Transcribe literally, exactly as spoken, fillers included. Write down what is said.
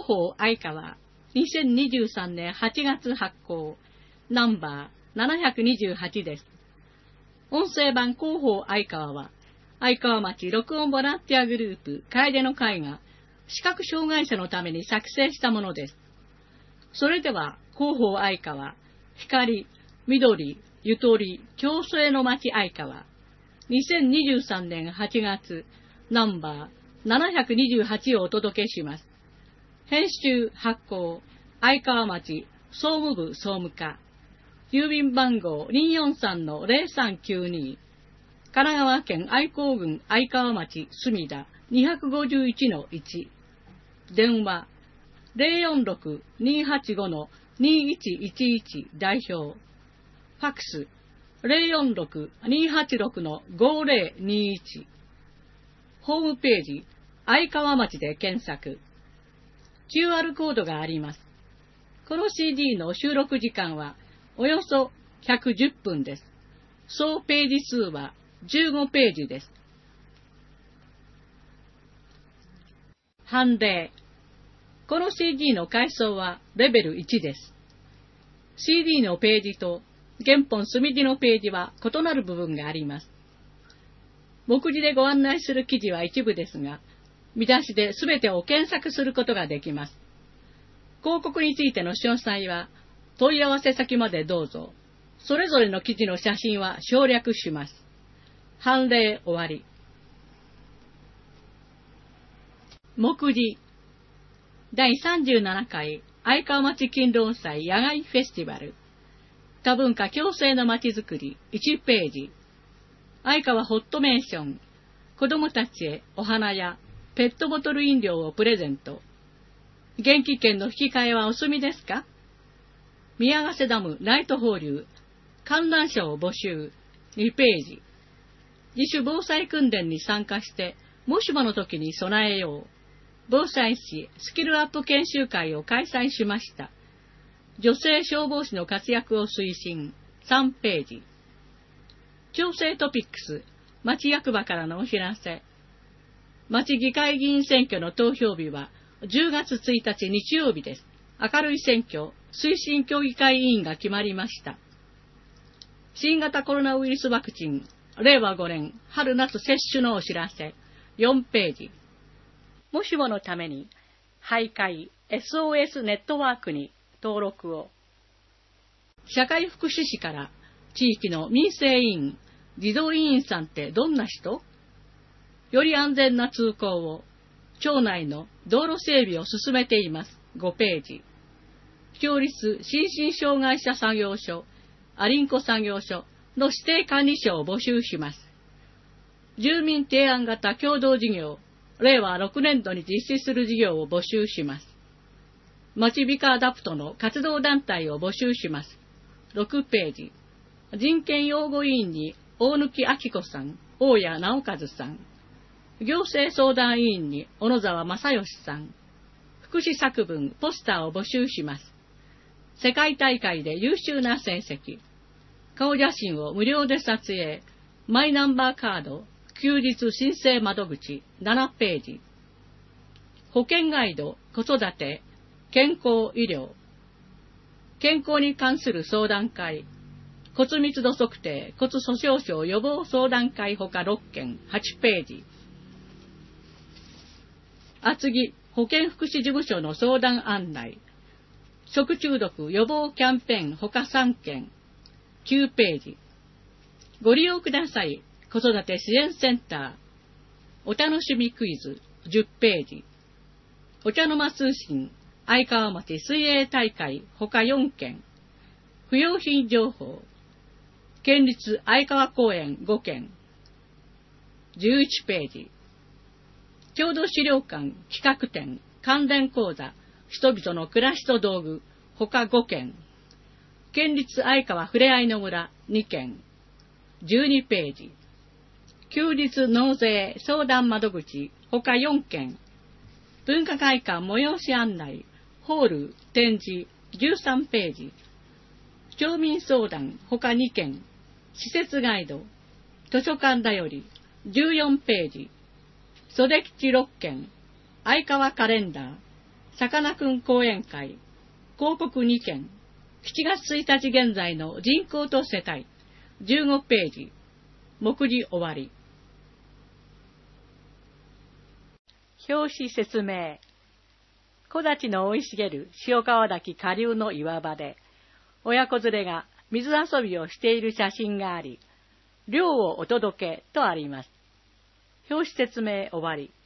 広報愛川、にせんにじゅうさんねんはちがつ発行、ナンバーななひゃくにじゅうはちです。音声版広報愛川は、愛川町録音ボランティアグループ、楓の会が、視覚障害者のために作成したものです。それでは、広報愛川、光、緑、ゆとり、共生の町愛川、にせんにじゅうさんねんはちがつ、ナンバーななひゃくにじゅうはちをお届けします。編集、発行、愛川町総務部総務課、郵便番号 にーよんさんのぜろさんきゅうに、神奈川県愛好郡愛川町墨田 にーごいちのいち、電話 ゼロよんろく にーはちご にーいちいちいち 代表、ファックス ゼロよんろく にーはちろく ごぜろにいち、ホームページ愛川町で検索。キューアール コードがあります。この シーディー の収録時間はおよそひゃくじゅっぷんです。総ページ数はじゅうごページです。判例。この シーディー の階層はレベルいちです。シーディー のページと原本墨地のページは異なる部分があります。目次でご案内する記事は一部ですが、見出しで全てを検索することができます。広告についての詳細は問い合わせ先までどうぞ。それぞれの記事の写真は省略します。判例終わり。目次。だいさんじゅうななかい愛川町勤労祭野外フェスティバル。多文化共生のまちづくりいちページ。愛川ホットメーション。子どもたちへお花やペットボトル飲料をプレゼント。元気券の引き換えはお済みですか？宮ヶ瀬ダムライト放流。観覧車を募集。にページ。自主防災訓練に参加して、もしもの時に備えよう。防災士スキルアップ研修会を開催しました。女性消防士の活躍を推進。さんページ。調整トピックス。町役場からのお知らせ。町議会議員選挙の投票日はじゅうがつついたち日曜日です。明るい選挙推進協議会委員が決まりました。新型コロナウイルスワクチン、れいわごねん春夏接種のお知らせ、よんページ。もしものために、徘徊 エスオーエス ネットワークに登録を。社会福祉士から地域の民生委員、児童委員さんってどんな人？より安全な通行を、町内の道路整備を進めています。ごページ。共立心身障害者作業所、アリンコ作業所の指定管理者を募集します。住民提案型共同事業、れいわろくねんどに実施する事業を募集します。町美化アダプトの活動団体を募集します。ろくページ。人権擁護委員に大貫明子さん、大谷直和さん。行政相談委員に小野沢正義さん。福祉作文、ポスターを募集します。世界大会で優秀な成績。顔写真を無料で撮影。マイナンバーカード、休日申請窓口、ななページ。保険ガイド、子育て、健康医療。健康に関する相談会。骨密度測定、骨粗鬆症予防相談会ほかろっけん、はちページ。厚木保健福祉事務所の相談案内。食中毒予防キャンペーンほかさんけん、きゅうページ。ご利用ください。子育て支援センター。お楽しみクイズじゅっページ。お茶の間通信愛川町水泳大会ほかよんけん。不用品情報。県立愛川公園ごけん。じゅういちページ。郷土資料館企画展関連講座人々の暮らしと道具ほかごけん。県立愛川ふれあいの村にけん。じゅうにページ。休日納税相談窓口ほかよんけん。文化会館催し案内ホール展示じゅうさんページ。町民相談ほかにけん。施設ガイド図書館だよりじゅうよんページ。袖吉ろっけん。愛川カレンダーさかなクン講演会、広告にけん、しちがつついたち現在の人口と世帯、じゅうごページ、目次終わり。表紙説明。木立の生い茂る塩川滝下流の岩場で、親子連れが水遊びをしている写真があり、涼をお届けとあります。表紙説明終わり。